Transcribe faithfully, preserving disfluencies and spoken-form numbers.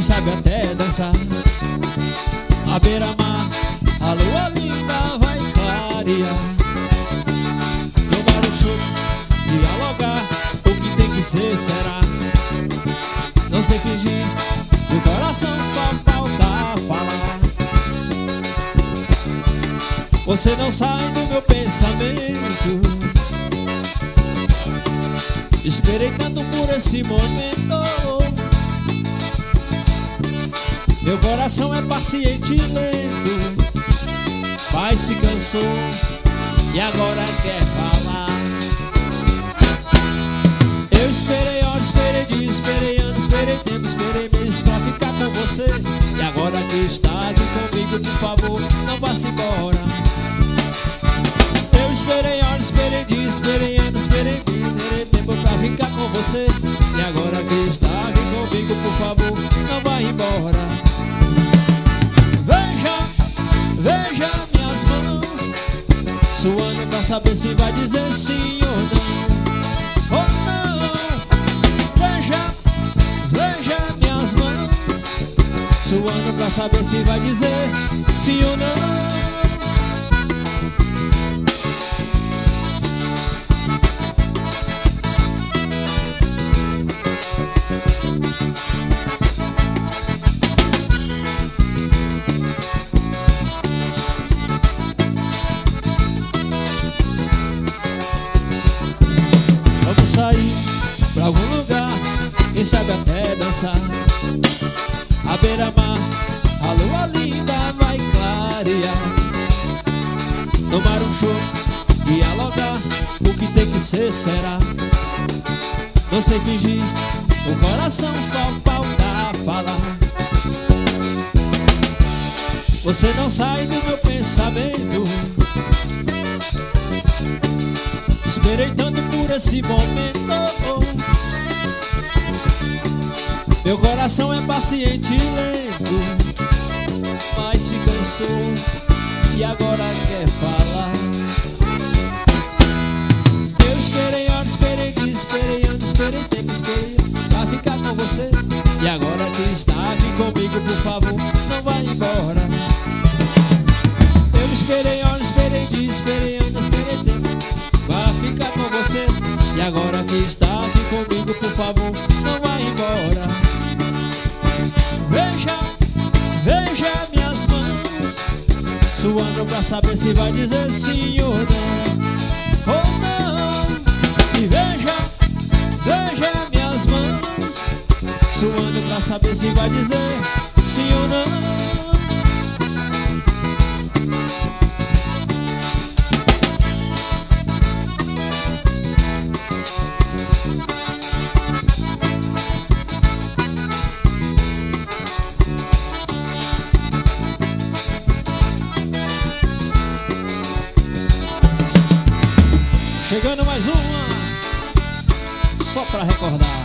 sabe até dançar. À beira-mar, a lua linda vai clarear. Tomar um chope, dialogar, o que tem que ser será. Não sei fingir, do coração só falta falar. Você não sai do meu pensamento. Esperei tanto por esse momento. Meu coração é paciente e lento, mas se cansou e agora quer falar. Eu esperei horas, esperei dias, esperei anos, esperei tempo, esperei meses pra ficar com você. E agora que está aqui comigo, por favor, não vá-se embora. Eu esperei horas, esperei dias, esperei anos, esperei meses, esperei tempo pra ficar com você. E agora que está aqui comigo, por favor, não vá embora. Veja minhas mãos suando pra saber se vai dizer sim ou não. Ou não. Veja, veja minhas mãos suando pra saber se vai dizer sim ou não. Sair pra algum lugar, quem sabe até dançar. À beira-mar, a lua linda vai clarear. Tomar um chope, dialogar, o que tem que ser será. Não sei fingir, o coração só falta falar. Você não sai do meu pensamento. Esperei tanto por esse momento. Meu coração é paciente e lento, mas se cansou e agora quer falar. Eu esperei horas, esperei dias, esperei anos, esperei tempo, esperei pra ficar com você. E agora que está aqui comigo, por favor, não vá embora. Eu esperei horas, esperei dias, esperei anos, esperei tempo pra ficar com você. E agora que está aqui comigo, por favor, não vá embora. Veja, veja minhas mãos suando pra saber se vai dizer sim ou não. Ou não. E veja, veja minhas mãos suando pra saber se vai dizer sim ou não. Chegando mais uma, só pra recordar.